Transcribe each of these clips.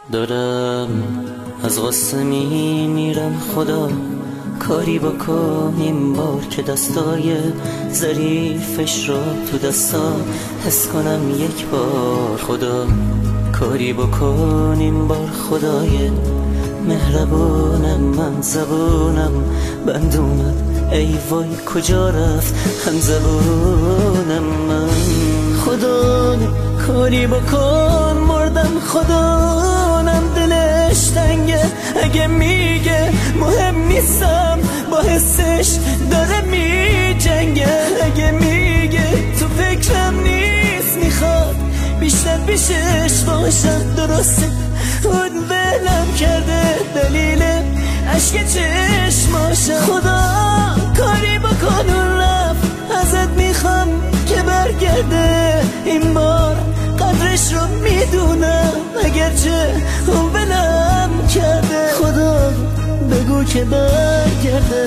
دارم از غصه میمیرم خدا، کاری بکن این بار که دستای ظریفش را تو دستا حس کنم یک بار. خدا کاری بکن این بار خدای مهربونم، من زبونم بند اومد ای وای کجا رفت هم زبونم من. خدا کاری بکن مردم خدانم دلش تنگه، اگه میگه مهم نیستم با حسش داره میجنگه، اگه میگه تو فکرم نیست میخواد بیشتر پیشش باشم. درسته اون بلم کرده دلیل عشق چشماشم. خدا کاری بکن اون رفت ازت میخوام که برگرده این بار قدرش رو میدونم، اگرچه اون بلم کرده. خدا بگو که برگرده.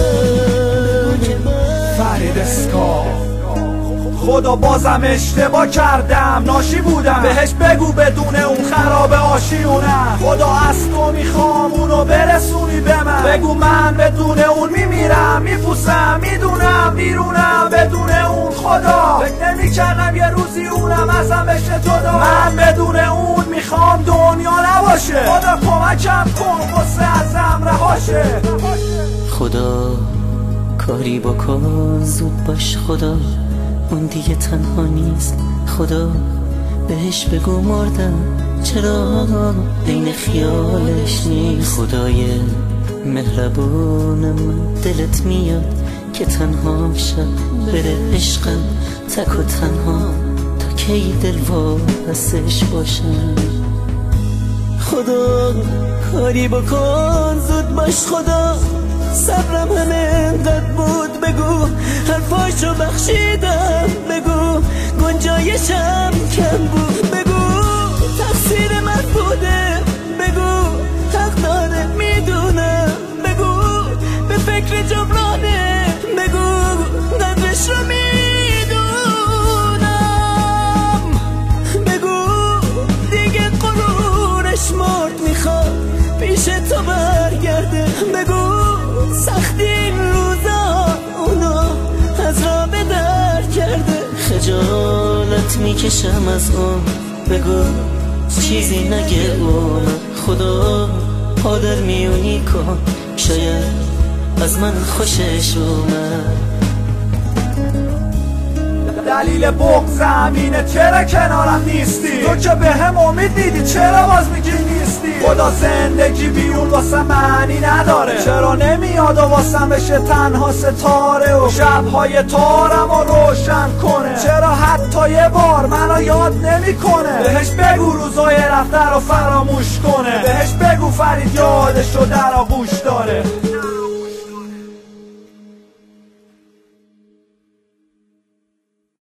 فرید اسکا خدا بازم اشتباه کردم، ناشی بودم بهش بگو بدون اون خراب آشیونم. خدا از تو میخوام اونو برسونی به من، بگو من بدون اون میمیرم میپوسم میدونم بیرونم بدون اون. خدا فکر نمیکردم یه روزی اونم ازم بشه جدا، من بدون اون میخوام دنیا نباشه. خدا کمکم کن غصه ازم رهاشه. خدا کاری بکن زود باش خدا، اون دیگه تنها نیست. خدا بهش بگو مردم چرا عین خیالش نیست. خدای مهربونم دلت میاد که تنها شب بره عشقم تک و تنها تا کی دل واسش باشم. خدا کاری بکن زود باش خدا، صبرم انقدر بود بگو حرفاشو بخشیدم، بگو گنجایشم کم بود، بگو تقصیر من بوده، بگو حق داره میدونم، بگو به فکر جبرانه، بگو قدرش رو میدونم، بگو دیگه غرورش مرد میخواد پیش تو برگرده، بگو سختی این روزا اونو از را به در کرده. خجالت میکشم از اون، بگو چیزی نگه اون. خدا پادر میونی کن شاید از من خوشش اومد. دلیل بغضم اینه چرا کنارم نیستی، تو که به هم امید دیدی چرا باز میگی نیستی. خدا زندگی بیون واسه معنی نداره، چرا نمیاد و واسم بشه تنها ستاره و شبهای تارم رو روشن کنه، چرا حتی یه بار منو یاد نمیکنه. بهش بگو روزای رفته رو فراموش کنه، بهش بگو فرید یادش رو در آغوش داره.